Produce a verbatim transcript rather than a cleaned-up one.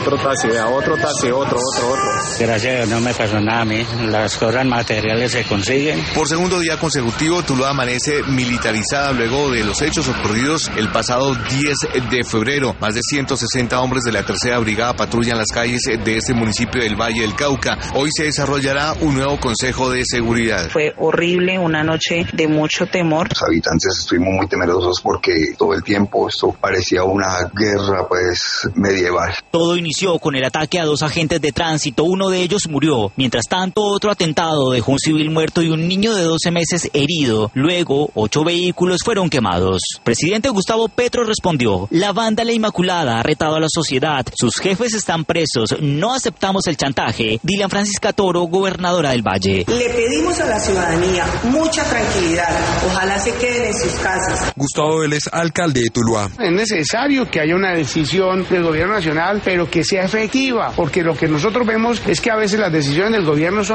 otro taxi, a otro taxi, otro, otro, otro. Gracias a Dios no me pasó nada a mí, las cosas materiales se consiguen. Por segundo día consecutivo, Tuluá amanece militarizada luego de los hechos ocurridos el pasado diez de febrero. Más de ciento sesenta hombres de la tercera brigada patrullan las calles de este municipio del Valle del Cauca. Hoy se desarrollará un nuevo consejo de seguridad. Fue horrible, una noche de mucho temor. Los habitantes estuvimos muy temerosos porque todo el tiempo esto parecía una guerra pues medieval. Todo inició con el ataque a dos agentes de tránsito, uno de ellos murió. Mientras tanto, otro atentado dejó un civil muerto y un niño de doce meses herido. Luego, ocho vehículos fueron quemados. Presidente Gustavo Petro respondió: la banda La Inmaculada ha retado a la sociedad, sus jefes están presos, no aceptamos el chantaje. Dilan Francisca Toro, gobernadora del Valle. Le pedimos a la ciudadanía mucha tranquilidad, ojalá se queden en sus casas. Gustavo Vélez, alcalde de Tuluá. Es necesario que haya una decisión del gobierno nacional, pero que sea efectiva, porque lo que nosotros vemos es que a veces las decisiones del gobierno son